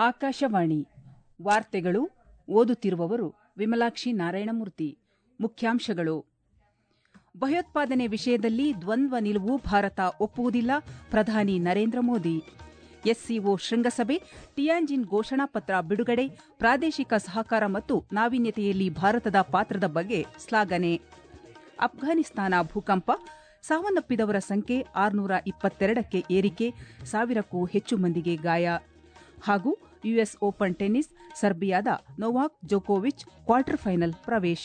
ಆಕಾಶವಾಣಿ ವಾರ್ತೆಗಳು ಓದುತ್ತಿರುವವರು ವಿಮಲಾಕ್ಷಿ ನಾರಾಯಣಮೂರ್ತಿ. ಮುಖ್ಯಾಂಶಗಳು: ಭಯೋತ್ಪಾದನೆ ವಿಷಯದಲ್ಲಿ ದ್ವಂದ್ವ ನಿಲುವು ಭಾರತ ಒಪ್ಪುವುದಿಲ್ಲ, ಪ್ರಧಾನಿ ನರೇಂದ್ರ ಮೋದಿ. ಎಸ್ಸಿಒ ಶೃಂಗಸಭೆ, ಟಿಯಾಂಜಿನ್ ಘೋಷಣಾ ಪತ್ರ ಬಿಡುಗಡೆ, ಪ್ರಾದೇಶಿಕ ಸಹಕಾರ ಮತ್ತು ನಾವೀನ್ಯತೆಯಲ್ಲಿ ಭಾರತದ ಪಾತ್ರದ ಬಗ್ಗೆ ಶ್ಲಾಘನೆ. ಅಫ್ಘಾನಿಸ್ತಾನ ಭೂಕಂಪ, ಸಾವನ್ನಪ್ಪಿದವರ ಸಂಖ್ಯೆ 622ಕ್ಕೆ ಏರಿಕೆ, 1000ಕ್ಕೂ ಹೆಚ್ಚು ಮಂದಿಗೆ ಗಾಯ. ಹಾಗೂ ಯುಎಸ್ ಓಪನ್ ಟೆನ್ನಿಸ್, ಸರ್ಬಿಯಾದ ನೊವಾಕ್ ಜೊಕೋವಿಚ್ ಕ್ವಾರ್ಟರ್ ಫೈನಲ್ ಪ್ರವೇಶ.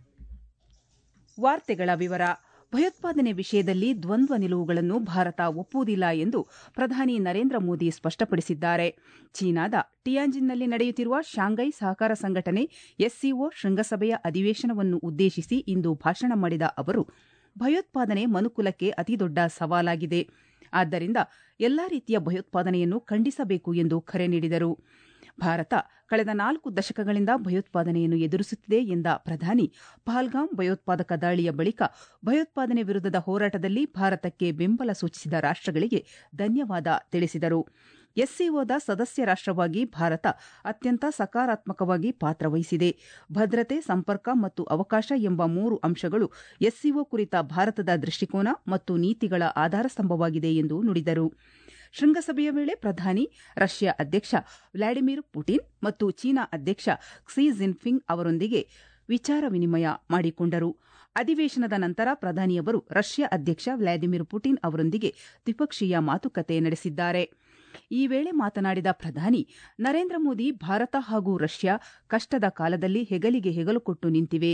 ವಾರ್ತೆಗಳ ವಿವರ. ಭಯೋತ್ಪಾದನೆ ವಿಷಯದಲ್ಲಿ ದ್ವಂದ್ವ ನಿಲುವುಗಳನ್ನು ಭಾರತ ಒಪ್ಪುವುದಿಲ್ಲ ಎಂದು ಪ್ರಧಾನಿ ನರೇಂದ್ರ ಮೋದಿ ಸ್ಪಷ್ಟಪಡಿಸಿದ್ದಾರೆ. ಚೀನಾದ ಟಿಯಾಂಜಿನ್ನಲ್ಲಿ ನಡೆಯುತ್ತಿರುವ ಶಾಂಘೈ ಸಹಕಾರ ಸಂಘಟನೆ ಎಸ್ಸಿಒ ಶೃಂಗಸಭೆಯ ಅಧಿವೇಶನವನ್ನು ಉದ್ದೇಶಿಸಿ ಇಂದು ಭಾಷಣ ಮಾಡಿದ ಅವರು, ಭಯೋತ್ಪಾದನೆ ಮನುಕುಲಕ್ಕೆ ಅತಿದೊಡ್ಡ ಸವಾಲಾಗಿದೆ. ಆದ್ದರಿಂದ ಎಲ್ಲಾ ರೀತಿಯ ಭಯೋತ್ಪಾದನೆಯನ್ನು ಖಂಡಿಸಬೇಕು ಎಂದು ಕರೆ ನೀಡಿದರು. ಭಾರತ ಕಳೆದ 4 ದಶಕಗಳಿಂದ ಭಯೋತ್ಪಾದನೆಯನ್ನು ಎದುರಿಸುತ್ತಿದೆ ಎಂದ ಪ್ರಧಾನಿ, ಪಹಲ್ಗಾಮ್ ಭಯೋತ್ಪಾದಕ ದಾಳಿಯ ಬಳಿಕ ಭಯೋತ್ಪಾದನೆ ವಿರುದ್ಧದ ಹೋರಾಟದಲ್ಲಿ ಭಾರತಕ್ಕೆ ಬೆಂಬಲ ಸೂಚಿಸಿದ ರಾಷ್ಟಗಳಿಗೆ ಧನ್ಯವಾದ ತಿಳಿಸಿದರು. ಎಸ್ಸಿಒದ ಸದಸ್ಯ ರಾಷ್ಟವಾಗಿ ಭಾರತ ಅತ್ಯಂತ ಸಕಾರಾತ್ಮಕವಾಗಿ ಪಾತ್ರ ವಹಿಸಿದೆ. ಭದ್ರತೆ, ಸಂಪರ್ಕ ಮತ್ತು ಅವಕಾಶ ಎಂಬ 3 ಅಂಶಗಳು ಎಸ್ಸಿಒ ಕುರಿತ ಭಾರತದ ದೃಷ್ಟಿಕೋನ ಮತ್ತು ನೀತಿಗಳ ಆಧಾರಸ್ತಂಭವಾಗಿದೆ ಎಂದು ನುಡಿದರು. ಶೃಂಗಸಭೆಯ ವೇಳೆ ಪ್ರಧಾನಿ ರಷ್ಯಾ ಅಧ್ಯಕ್ಷ ವ್ಲಾಡಿಮಿರ್ ಪುಟಿನ್ ಮತ್ತು ಚೀನಾ ಅಧ್ಯಕ್ಷ ಕ್ಸಿ ಜಿನ್ಪಿಂಗ್ ಅವರೊಂದಿಗೆ ವಿಚಾರ ವಿನಿಮಯ ಮಾಡಿಕೊಂಡರು. ಅಧಿವೇಶನದ ನಂತರ ಪ್ರಧಾನಿಯವರು ರಷ್ಯಾ ಅಧ್ಯಕ್ಷ ವ್ಲಾದಿಮಿರ್ ಪುಟಿನ್ ಅವರೊಂದಿಗೆ ದ್ವಿಪಕ್ಷೀಯ ಮಾತುಕತೆ ನಡೆಸಿದ್ದಾರೆ. ಈ ವೇಳೆ ಮಾತನಾಡಿದ ಪ್ರಧಾನಿ, ನರೇಂದ್ರ ಮೋದಿ ಭಾರತ ಹಾಗೂ ರಷ್ಯಾ ಕಷ್ಟದ ಕಾಲದಲ್ಲಿ ಹೆಗಲಿಗೆ ಹೆಗಲು ಕೊಟ್ಟು ನಿಂತಿವೆ.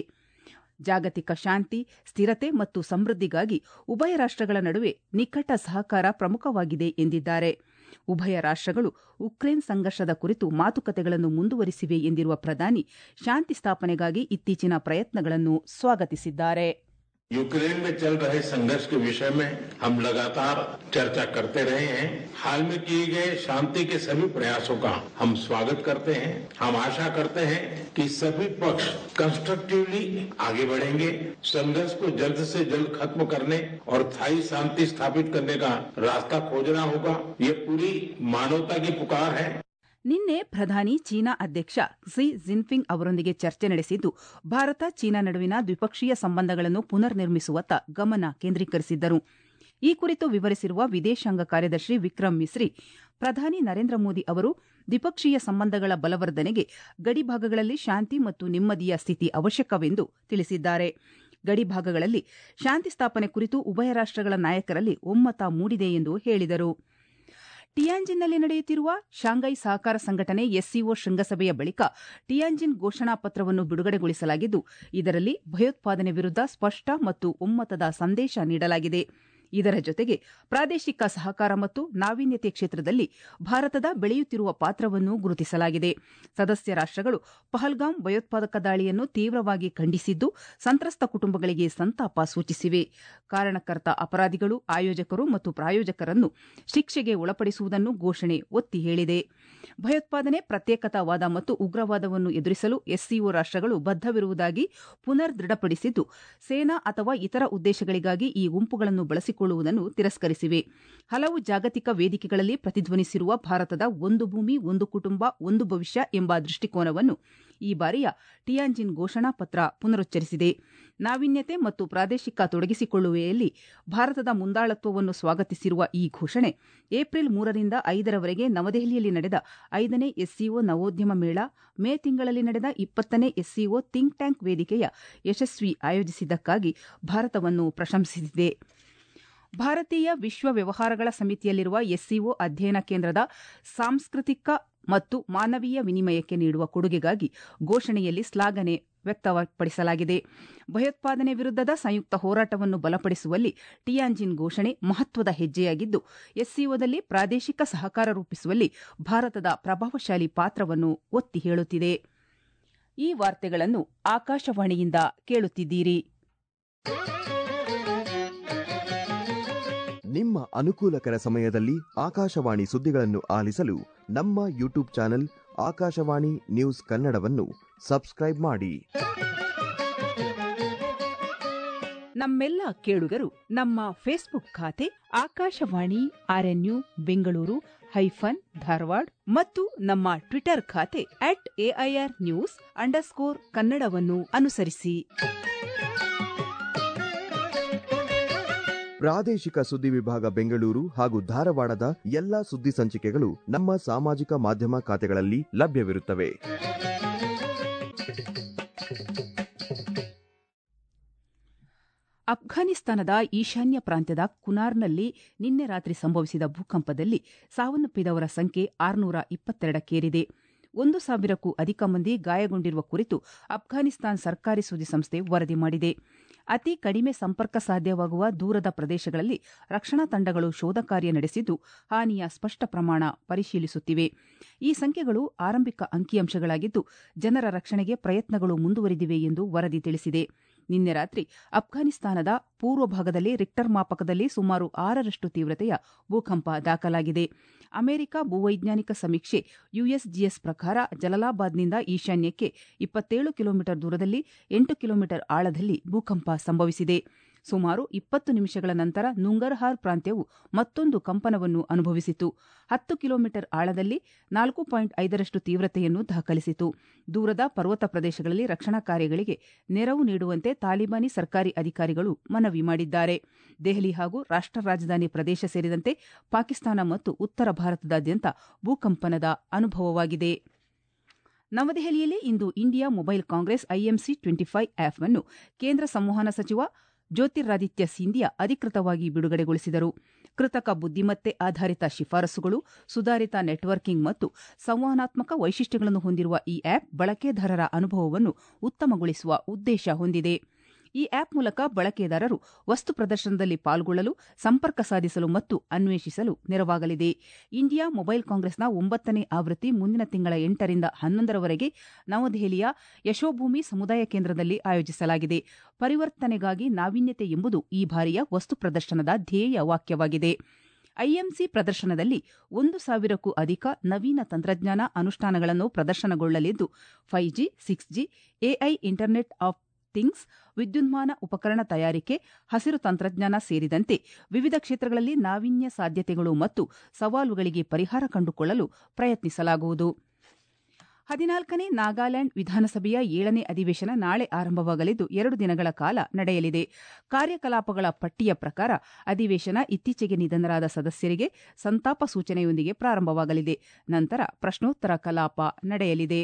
ಜಾಗತಿಕ ಶಾಂತಿ, ಸ್ಥಿರತೆ ಮತ್ತು ಸಮೃದ್ಧಿಗಾಗಿ ಉಭಯ ರಾಷ್ಟಗಳ ನಡುವೆ ನಿಕಟ ಸಹಕಾರ ಪ್ರಮುಖವಾಗಿದೆ ಎಂದಿದ್ದಾರೆ. ಉಭಯ ರಾಷ್ಟಗಳು ಉಕ್ರೇನ್ ಸಂಘರ್ಷದ ಕುರಿತು ಮಾತುಕತೆಗಳನ್ನು ಮುಂದುವರಿಸಿವೆ ಎಂದಿರುವ ಪ್ರಧಾನಿ, ಶಾಂತಿ ಸ್ಥಾಪನೆಗಾಗಿ ಇತ್ತೀಚಿನ ಪ್ರಯತ್ನಗಳನ್ನು ಸ್ವಾಗತಿಸಿದ್ದಾರೆ. यूक्रेन में चल रहे संघर्ष के विषय में हम लगातार चर्चा करते रहे हैं. हाल में किए गए शांति के सभी प्रयासों का हम स्वागत करते हैं. हम आशा करते हैं कि सभी पक्ष कंस्ट्रक्टिवली आगे बढ़ेंगे. संघर्ष को जल्द से जल्द खत्म करने और स्थायी शांति स्थापित करने का रास्ता खोजना होगा. ये पूरी मानवता की पुकार है. ನಿನ್ನೆ ಪ್ರಧಾನಿ ಚೀನಾ ಅಧ್ಯಕ್ಷ ಕ್ಸಿ ಜಿನ್ಪಿಂಗ್ ಅವರೊಂದಿಗೆ ಚರ್ಚೆ ನಡೆಸಿದ್ದು, ಭಾರತ ಚೀನಾ ನಡುವಿನ ದ್ವಿಪಕ್ಷೀಯ ಸಂಬಂಧಗಳನ್ನು ಪುನರ್ ನಿರ್ಮಿಸುವತ್ತ ಗಮನ ಕೇಂದ್ರೀಕರಿಸಿದ್ದರು. ಈ ಕುರಿತು ವಿವರಿಸಿರುವ ವಿದೇಶಾಂಗ ಕಾರ್ಯದರ್ಶಿ ವಿಕ್ರಮ್ ಮಿಸ್ರಿ, ಪ್ರಧಾನಿ ನರೇಂದ್ರ ಮೋದಿ ಅವರು ದ್ವಿಪಕ್ಷೀಯ ಸಂಬಂಧಗಳ ಬಲವರ್ಧನೆಗೆ ಗಡಿಭಾಗಗಳಲ್ಲಿ ಶಾಂತಿ ಮತ್ತು ನೆಮ್ಮದಿಯ ಸ್ಥಿತಿ ಅವಶ್ಯಕವೆಂದು ತಿಳಿಸಿದ್ದಾರೆ. ಗಡಿಭಾಗಗಳಲ್ಲಿ ಶಾಂತಿ ಸ್ಥಾಪನೆ ಕುರಿತು ಉಭಯ ರಾಷ್ಟಗಳ ನಾಯಕರಲ್ಲಿ ಒಮ್ಮತ ಮೂಡಿದೆ ಎಂದು ಹೇಳಿದರು. ಟಿಯಾಂಜಿನ್ನಲ್ಲಿ ನಡೆಯುತ್ತಿರುವ ಶಾಂಘೈ ಸಹಕಾರ ಸಂಘಟನೆ ಎಸ್ಸಿಒ ಶೃಂಗಸಭೆಯ ಬಳಿಕ ಟಿಯಾಂಜಿನ್ ಘೋಷಣಾ ಪತ್ರವನ್ನು ಬಿಡುಗಡೆಗೊಳಿಸಲಾಗಿದ್ದು, ಇದರಲ್ಲಿ ಭಯೋತ್ಪಾದನೆ ವಿರುದ್ಧ ಸ್ಪಷ್ಟ ಮತ್ತು ಒಮ್ಮತದ ಸಂದೇಶ ನೀಡಲಾಗಿದೆ. ಇದರ ಜೊತೆಗೆ ಪ್ರಾದೇಶಿಕ ಸಹಕಾರ ಮತ್ತು ನಾವೀನ್ಯತೆ ಕ್ಷೇತ್ರದಲ್ಲಿ ಭಾರತದ ಬೆಳೆಯುತ್ತಿರುವ ಪಾತ್ರವನ್ನು ಗುರುತಿಸಲಾಗಿದೆ. ಸದಸ್ಯ ರಾಷ್ಟಗಳು ಪಹಲ್ಗಾಮ್ ಭಯೋತ್ಪಾದಕ ದಾಳಿಯನ್ನು ತೀವ್ರವಾಗಿ ಖಂಡಿಸಿದ್ದು, ಸಂತ್ರಸ್ತ ಕುಟುಂಬಗಳಿಗೆ ಸಂತಾಪ ಸೂಚಿಸಿವೆ. ಕಾರಣಕರ್ತ ಅಪರಾಧಿಗಳು, ಆಯೋಜಕರು ಮತ್ತು ಪ್ರಾಯೋಜಕರನ್ನು ಶಿಕ್ಷೆಗೆ ಒಳಪಡಿಸುವುದನ್ನು ಘೋಷಣೆ ಒತ್ತಿ ಹೇಳಿದೆ. ಭಯೋತ್ಪಾದನೆ, ಪ್ರತ್ಯೇಕತಾವಾದ ಮತ್ತು ಉಗ್ರವಾದವನ್ನು ಎದುರಿಸಲು ಎಸ್ಸಿಒ ರಾಷ್ಟಗಳು ಬದ್ಧವಿರುವುದಾಗಿ ಪುನರ್ ದೃಢಪಡಿಸಿದ್ದು, ಸೇನಾ ಅಥವಾ ಇತರ ಉದ್ದೇಶಗಳಿಗಾಗಿ ಈ ಗುಂಪುಗಳನ್ನು ಬಳಸಿಕೊಳ್ಳುವುದನ್ನು ತಿರಸ್ಕರಿಸಿವೆ. ಹಲವು ಜಾಗತಿಕ ವೇದಿಕೆಗಳಲ್ಲಿ ಪ್ರತಿಧ್ವನಿಸಿರುವ ಭಾರತದ ಒಂದು ಭೂಮಿ, ಒಂದು ಕುಟುಂಬ, ಒಂದು ಭವಿಷ್ಯ ಎಂಬ ದೃಷ್ಟಿಕೋನವನ್ನು ಈ ಬಾರಿಯ ಟಿಯಾಂಜಿನ್ ಘೋಷಣಾ ಪತ್ರ ಪುನರುಚ್ಚರಿಸಿದೆ. ನಾವೀನ್ಯತೆ ಮತ್ತು ಪ್ರಾದೇಶಿಕ ತೊಡಗಿಸಿಕೊಳ್ಳುವಿಕೆಯಲ್ಲಿ ಭಾರತದ ಮುಂದಾಳತ್ವವನ್ನು ಸ್ವಾಗತಿಸಿರುವ ಈ ಘೋಷಣೆ, ಏಪ್ರಿಲ್ 3ರಿಂದ 5ರವರೆಗೆ ನವದೆಹಲಿಯಲ್ಲಿ ನಡೆದ 5ನೇ ಎಸ್ಸಿಒ ನವೋದ್ಯಮ ಮೇಳ, ಮೇ ತಿಂಗಳಲ್ಲಿ ನಡೆದ 20ನೇ ಎಸ್ಸಿಒ ಥಿಂಕ್ ಟ್ಯಾಂಕ್ ವೇದಿಕೆಯ ಯಶಸ್ವಿ ಆಯೋಜಿಸಿದ್ದಕ್ಕಾಗಿ ಭಾರತವನ್ನು ಪ್ರಶಂಸಿಸಿದೆ. ಭಾರತೀಯ ವಿಶ್ವ ವ್ಯವಹಾರಗಳ ಸಮಿತಿಯಲ್ಲಿರುವ ಎಸ್ಸಿಒ ಅಧ್ಯಯನ ಕೇಂದ್ರದ ಸಾಂಸ್ಕೃತಿಕ ಮತ್ತು ಮಾನವೀಯ ವಿನಿಮಯಕ್ಕೆ ನೀಡುವ ಕೊಡುಗೆಗಾಗಿ ಘೋಷಣೆಯಲ್ಲಿ ಶ್ಲಾಘನೆ ವ್ಯಕ್ತಪಡಿಸಲಾಗಿದೆ. ಭಯೋತ್ಪಾದನೆ ವಿರುದ್ಧದ ಸಂಯುಕ್ತ ಹೋರಾಟವನ್ನು ಬಲಪಡಿಸುವಲ್ಲಿ ಟಿಯಾಂಜಿನ್ ಘೋಷಣೆ ಮಹತ್ವದ ಹೆಜ್ಜೆಯಾಗಿದ್ದು, ಎಸ್ಸಿಒದಲ್ಲಿ ಪ್ರಾದೇಶಿಕ ಸಹಕಾರ ರೂಪಿಸುವಲ್ಲಿ ಭಾರತದ ಪ್ರಭಾವಶಾಲಿ ಪಾತ್ರವನ್ನು ಒತ್ತಿ ಹೇಳುತ್ತಿದೆ. ಈ ವಾರ್ತೆಗಳನ್ನು ಆಕಾಶವಾಣಿಯಿಂದ ಕೇಳುತ್ತಿದ್ದೀರಿ. ನಿಮ್ಮ ಅನುಕೂಲಕರ ಸಮಯದಲ್ಲಿ ಆಕಾಶವಾಣಿ ಸುದ್ದಿಗಳನ್ನು ಆಲಿಸಲು ನಮ್ಮ ಯೂಟ್ಯೂಬ್ ಚಾನೆಲ್ ಆಕಾಶವಾಣಿ ನ್ಯೂಸ್ ಕನ್ನಡವನ್ನು ಸಬ್ಸ್ಕ್ರೈಬ್ ಮಾಡಿ. ನಮ್ಮೆಲ್ಲ ಕೇಳುಗರು ನಮ್ಮ ಫೇಸ್ಬುಕ್ ಖಾತೆ ಆಕಾಶವಾಣಿ ಆರ್ಎನ್ಯು ಬೆಂಗಳೂರು ಧಾರವಾಡ ಮತ್ತು ನಮ್ಮ ಟ್ವಿಟರ್ ಖಾತೆ @AIRnews_ಕನ್ನಡವನ್ನು ಅನುಸರಿಸಿ. ಪ್ರಾದೇಶಿಕ ಸುದ್ದಿ ವಿಭಾಗ ಬೆಂಗಳೂರು ಹಾಗೂ ಧಾರವಾಡದ ಎಲ್ಲಾ ಸುದ್ದಿ ಸಂಚಿಕೆಗಳು ನಮ್ಮ ಸಾಮಾಜಿಕ ಮಾಧ್ಯಮ ಖಾತೆಗಳಲ್ಲಿ ಲಭ್ಯವಿರುತ್ತವೆ. ಅಫ್ಘಾನಿಸ್ತಾನದ ಈಶಾನ್ಯ ಪ್ರಾಂತ್ಯದ ಕುನಾರ್ನಲ್ಲಿ ನಿನ್ನೆ ರಾತ್ರಿ ಸಂಭವಿಸಿದ ಭೂಕಂಪದಲ್ಲಿ ಸಾವನ್ನಪ್ಪಿದವರ ಸಂಖ್ಯೆ 622ಕ್ಕೇರಿದೆ. 1,000ಕ್ಕೂ ಅಧಿಕ ಮಂದಿ ಗಾಯಗೊಂಡಿರುವ ಕುರಿತು ಅಫ್ಘಾನಿಸ್ತಾನ್ ಸರ್ಕಾರಿ ಸುದ್ದಿ ಸಂಸ್ಥೆ ವರದಿ ಮಾಡಿದೆ. ಅತಿ ಕಡಿಮೆ ಸಂಪರ್ಕ ಸಾಧ್ಯವಾಗುವ ದೂರದ ಪ್ರದೇಶಗಳಲ್ಲಿ ರಕ್ಷಣಾ ತಂಡಗಳು ಶೋಧ ಕಾರ್ಯ ನಡೆಸಿದ್ದು ಹಾನಿಯ ಸ್ಪಷ್ಟ ಪ್ರಮಾಣ ಪರಿಶೀಲಿಸುತ್ತಿವೆ. ಈ ಸಂಖ್ಯೆಗಳು ಆರಂಭಿಕ ಅಂಕಿಅಂಶಗಳಾಗಿದ್ದು ಜನರ ರಕ್ಷಣೆಗೆ ಪ್ರಯತ್ನಗಳು ಮುಂದುವರಿದಿವೆ ಎಂದು ವರದಿ ತಿಳಿಸಿದೆ. ನಿನ್ನೆ ರಾತ್ರಿ ಅಫ್ಘಾನಿಸ್ತಾನದ ಪೂರ್ವ ಭಾಗದಲ್ಲಿ ರಿಕ್ಟರ್ ಮಾಪಕದಲ್ಲಿ ಸುಮಾರು 6ರಷ್ಟು ತೀವ್ರತೆಯ ಭೂಕಂಪ ದಾಖಲಾಗಿದೆ. ಅಮೆರಿಕ ಭೂವೈಜ್ಞಾನಿಕ ಸಮೀಕ್ಷೆ USGS ಪ್ರಕಾರ ಜಲಾಲಾಬಾದ್ನಿಂದ ಈಶಾನ್ಯಕ್ಕೆ 27 ಕಿಲೋಮೀಟರ್ ದೂರದಲ್ಲಿ 8 ಕಿಲೋಮೀಟರ್ ಆಳದಲ್ಲಿ ಭೂಕಂಪ ಸಂಭವಿಸಿದೆ. ಸುಮಾರು 20 ನಿಮಿಷಗಳ ನಂತರ ನುಂಗರ್ಹಾರ್ ಪ್ರಾಂತ್ಯವು ಮತ್ತೊಂದು ಕಂಪನವನ್ನು ಅನುಭವಿಸಿತು. 10 ಕಿಲೋಮೀಟರ್ ಆಳದಲ್ಲಿ 4.5ರಷ್ಟು ತೀವ್ರತೆಯನ್ನು ದಾಖಲಿಸಿತು. ದೂರದ ಪರ್ವತ ಪ್ರದೇಶಗಳಲ್ಲಿ ರಕ್ಷಣಾ ಕಾರ್ಯಗಳಿಗೆ ನೆರವು ನೀಡುವಂತೆ ತಾಲಿಬಾನಿ ಸರ್ಕಾರಿ ಅಧಿಕಾರಿಗಳು ಮನವಿ ಮಾಡಿದ್ದಾರೆ. ದೆಹಲಿ ಹಾಗೂ ರಾಷ್ಟ್ರ ರಾಜಧಾನಿ ಪ್ರದೇಶ ಸೇರಿದಂತೆ ಪಾಕಿಸ್ತಾನ ಮತ್ತು ಉತ್ತರ ಭಾರತದಾದ್ಯಂತ ಭೂಕಂಪನದ ಅನುಭವವಾಗಿದೆ. ನವದೆಹಲಿಯಲ್ಲಿ ಇಂದು India mobile congress IMC25 app ಅನ್ನು ಕೇಂದ್ರ ಸಂವಹನ ಸಚಿವ ಜ್ಯೋತಿರಾದಿತ್ಯ ಸಿಂಧಿಯಾ ಅಧಿಕೃತವಾಗಿ ಬಿಡುಗಡೆಗೊಳಿಸಿದರು. ಕೃತಕ ಬುದ್ದಿಮತ್ತೆ ಆಧಾರಿತ ಶಿಫಾರಸುಗಳು, ಸುಧಾರಿತ ನೆಟ್ವರ್ಕಿಂಗ್ ಮತ್ತು ಸಂವಹನಾತ್ಮಕ ವೈಶಿಷ್ಟ್ಯಗಳನ್ನು ಹೊಂದಿರುವ ಈ ಆಪ್ ಬಳಕೆದಾರರ ಅನುಭವವನ್ನು ಉತ್ತಮಗೊಳಿಸುವ ಉದ್ದೇಶ ಹೊಂದಿದೆ. ಈ ಆಪ್ ಮೂಲಕ ಬಳಕೆದಾರರು ವಸ್ತು ಪ್ರದರ್ಶನದಲ್ಲಿ ಪಾಲ್ಗೊಳ್ಳಲು, ಸಂಪರ್ಕ ಸಾಧಿಸಲು ಮತ್ತು ಅನ್ವೇಷಿಸಲು ನೆರವಾಗಲಿದೆ. ಇಂಡಿಯಾ ಮೊಬೈಲ್ ಕಾಂಗ್ರೆಸ್ನ 9ನೇ ಆವೃತ್ತಿ ಮುಂದಿನ ತಿಂಗಳ 8ರಿಂದ 11ರವರೆಗೆ ನವದೆಹಲಿಯ ಯಶೋಭೂಮಿ ಸಮುದಾಯ ಕೇಂದ್ರದಲ್ಲಿ ಆಯೋಜಿಸಲಾಗಿದೆ. ಪರಿವರ್ತನೆಗಾಗಿ ನಾವೀನ್ಯತೆ ಎಂಬುದು ಈ ಬಾರಿಯ ವಸ್ತು ಪ್ರದರ್ಶನದ ಧ್ಯೇಯ ವಾಕ್ಯವಾಗಿದೆ. IMC ಪ್ರದರ್ಶನದಲ್ಲಿ 1,000ಕ್ಕೂ ಅಧಿಕ ನವೀನ ತಂತ್ರಜ್ಞಾನ ಅನುಷ್ಠಾನಗಳನ್ನು ಪ್ರದರ್ಶನಗೊಳ್ಳಲಿದ್ದು 5G, 6G, AI internet of things, ವಿದ್ಯುನ್ಮಾನ ಉಪಕರಣ ತಯಾರಿಕೆ, ಹಸಿರು ತಂತ್ರಜ್ಞಾನ ಸೇರಿದಂತೆ ವಿವಿಧ ಕ್ಷೇತ್ರಗಳಲ್ಲಿ ನಾವೀನ್ಯ ಸಾಧ್ಯತೆಗಳು ಮತ್ತು ಸವಾಲುಗಳಿಗೆ ಪರಿಹಾರ ಕಂಡುಕೊಳ್ಳಲು ಪ್ರಯತ್ನಿಸಲಾಗುವುದು. 14ನೇ ನಾಗಾಲ್ಯಾಂಡ್ ವಿಧಾನಸಭೆಯ 7ನೇ ಅಧಿವೇಶನ ನಾಳೆ ಆರಂಭವಾಗಲಿದ್ದು 2 ದಿನಗಳ ಕಾಲ ನಡೆಯಲಿದೆ. ಕಾರ್ಯಕಲಾಪಗಳ ಪಟ್ಟಿಯ ಪ್ರಕಾರ ಅಧಿವೇಶನ ಇತ್ತೀಚೆಗೆ ನಿಧನರಾದ ಸದಸ್ಯರಿಗೆ ಸಂತಾಪ ಸೂಚನೆಯೊಂದಿಗೆ ಪ್ರಾರಂಭವಾಗಲಿದೆ. ನಂತರ ಪ್ರಶ್ನೋತ್ತರ ಕಲಾಪ ನಡೆಯಲಿದೆ.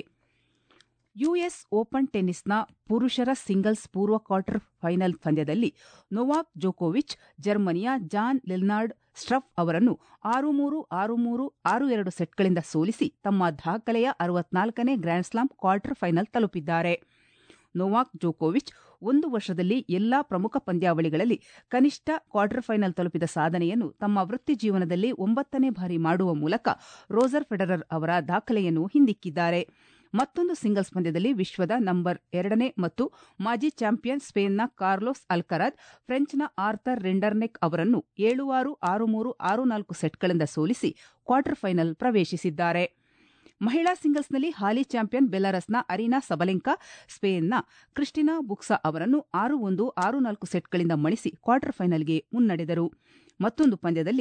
US ಓಪನ್ ಟೆನ್ನಿಸ್ನ ಪುರುಷರ ಸಿಂಗಲ್ಸ್ ಪೂರ್ವ ಕ್ವಾರ್ಟರ್ ಫೈನಲ್ ಪಂದ್ಯದಲ್ಲಿ ನೊವಾಕ್ ಜೊಕೋವಿಚ್ ಜರ್ಮನಿಯ ಜಾನ್ ಲೆನ್ನಾರ್ಡ್ ಸ್ಟ್ರಫ್ ಅವರನ್ನು 6-3, 6-3, 6-2 ಸೆಟ್ಗಳಿಂದ ಸೋಲಿಸಿ ತಮ್ಮ ದಾಖಲೆಯ 64ನೇ ಗ್ರ್ಯಾಂಡ್ ಸ್ಲಾಮ್ ಕ್ವಾರ್ಟರ್ ಫೈನಲ್ ತಲುಪಿದ್ದಾರೆ. ನೊವಾಕ್ ಜೊಕೋವಿಚ್ 1 ವರ್ಷದಲ್ಲಿ ಎಲ್ಲಾ ಪ್ರಮುಖ ಪಂದ್ಯಾವಳಿಗಳಲ್ಲಿ ಕನಿಷ್ಠ ಕ್ವಾರ್ಟರ್ ಫೈನಲ್ ತಲುಪಿದ ಸಾಧನೆಯನ್ನು ತಮ್ಮ ವೃತ್ತಿ ಜೀವನದಲ್ಲಿ 9ನೇ ಬಾರಿ ಮಾಡುವ ಮೂಲಕ ರೋಜರ್ ಫೆಡರರ್ ಅವರ ದಾಖಲೆಯನ್ನು ಹಿಂದಿಕ್ಕಿದ್ದಾರೆ. ಮತ್ತೊಂದು ಸಿಂಗಲ್ಸ್ ಪಂದ್ಯದಲ್ಲಿ ವಿಶ್ವದ ನಂಬರ್ 2ನೇ ಮತ್ತು ಮಾಜಿ ಚಾಂಪಿಯನ್ ಸ್ಪೇನ್ನ ಕಾರ್ಲೋಸ್ ಅಲ್ಕರಾಜ್ ಫ್ರೆಂಚ್ನ ಆರ್ಥರ್ ರೆಂಡರ್ನೆಕ್ ಅವರನ್ನು 7-6, 6-3, 6-4 ಸೆಟ್ಗಳಿಂದ ಸೋಲಿಸಿ ಕ್ವಾರ್ಟರ್ ಫೈನಲ್ ಪ್ರವೇಶಿಸಿದ್ದಾರೆ. ಮಹಿಳಾ ಸಿಂಗಲ್ಸ್ನಲ್ಲಿ ಹಾಲಿ ಚಾಂಪಿಯನ್ ಬೆಲಾರಸ್ನ ಅರಿನಾ ಸಬಲೆಂಕಾ ಸ್ಪೇನ್ನ ಕ್ರಿಸ್ಟಿನಾ ಬುಕ್ಸಾ ಅವರನ್ನು 6-1, 6-4 ಸೆಟ್ಗಳಿಂದ ಮಣಿಸಿ ಕ್ವಾರ್ಟರ್ ಫೈನಲ್ಗೆ ಮುನ್ನಡೆದರು. ಮತ್ತೊಂದು ಪಂದ್ಯದಲ್ಲಿ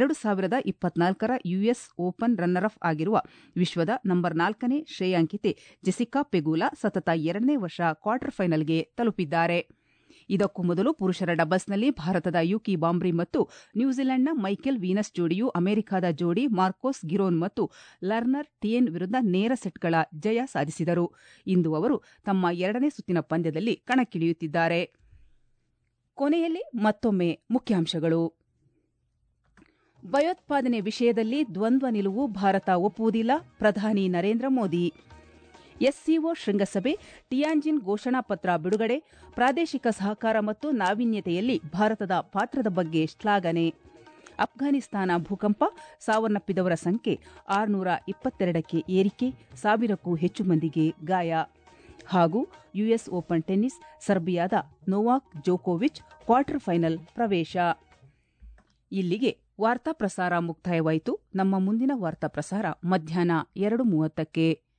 2024ರ US ಓಪನ್ ರನ್ನರ್ ಅಪ್ ಆಗಿರುವ ವಿಶ್ವದ ನಂಬರ್ 4ನೇ ಶ್ರೇಯಾಂಕಿತೆ ಜೆಸಿಕಾ ಪೆಗೂಲಾ ಸತತ 2ನೇ ವರ್ಷ ಕ್ವಾರ್ಟರ್ ಫೈನಲ್ಗೆ ತಲುಪಿದ್ದಾರೆ. ಇದಕ್ಕೂ ಮೊದಲು ಪುರುಷರ ಡಬಲ್ಸ್ನಲ್ಲಿ ಭಾರತದ ಯುಕಿ ಬಾಂಬ್ರಿ ಮತ್ತು ನ್ಯೂಜಿಲೆಂಡ್ನ ಮೈಕೆಲ್ ವೀನಸ್ ಜೋಡಿಯು ಅಮೆರಿಕದ ಜೋಡಿ ಮಾರ್ಕೋಸ್ ಗಿರೋನ್ ಮತ್ತು ಲರ್ನರ್ ಟಿಯೆನ್ ವಿರುದ್ಧ ನೇರ ಸೆಟ್ಗಳ ಜಯ ಸಾಧಿಸಿದರು. ಇಂದು ಅವರು ತಮ್ಮ 2ನೇ ಸುತ್ತಿನ ಪಂದ್ಯದಲ್ಲಿ ಕಣಕ್ಕಿಳಿಯುತ್ತಿದ್ದಾರೆ. ಕೊನೆಯಲ್ಲಿ ಮತ್ತೊಮ್ಮೆ ಮುಖ್ಯಾಂಶಗಳು. ಭಯೋತ್ಪಾದನೆ ವಿಷಯದಲ್ಲಿ ದ್ವಂದ್ವ ನಿಲುವು ಭಾರತ ಒಪ್ಪುವುದಿಲ್ಲ, ಪ್ರಧಾನಿ ನರೇಂದ್ರ ಮೋದಿ. SCO ಶೃಂಗಸಭೆ, ಟಿಯಾಂಜಿನ್ ಘೋಷಣಾ ಪತ್ರ ಬಿಡುಗಡೆ, ಪ್ರಾದೇಶಿಕ ಸಹಕಾರ ಮತ್ತು ನಾವೀನ್ಯತೆಯಲ್ಲಿ ಭಾರತದ ಪಾತ್ರದ ಬಗ್ಗೆ ಶ್ಲಾಘನೆ. ಅಫ್ಘಾನಿಸ್ತಾನ ಭೂಕಂಪ, ಸಾವನ್ನಪ್ಪಿದವರ ಸಂಖ್ಯೆ 622ಕ್ಕೆ ಏರಿಕೆ, 1000ಕ್ಕೂ ಹೆಚ್ಚು ಮಂದಿಗೆ ಗಾಯ. ಹಾಗೂ US ಓಪನ್ ಟೆನ್ನಿಸ್, ಸರ್ಬಿಯಾದ ನೊವಾಕ್ ಜೊಕೋವಿಚ್ ಕ್ವಾರ್ಟರ್ ಫೈನಲ್ ಪ್ರವೇಶ. ಇಲ್ಲಿಗೆ ವಾರ್ತಾ ಪ್ರಸಾರ ಮುಕ್ತಾಯವಾಯಿತು. ನಮ್ಮ ಮುಂದಿನ ವಾರ್ತಾ ಪ್ರಸಾರ ಮಧ್ಯಾಹ್ನ 2:30ಕ್ಕೆ.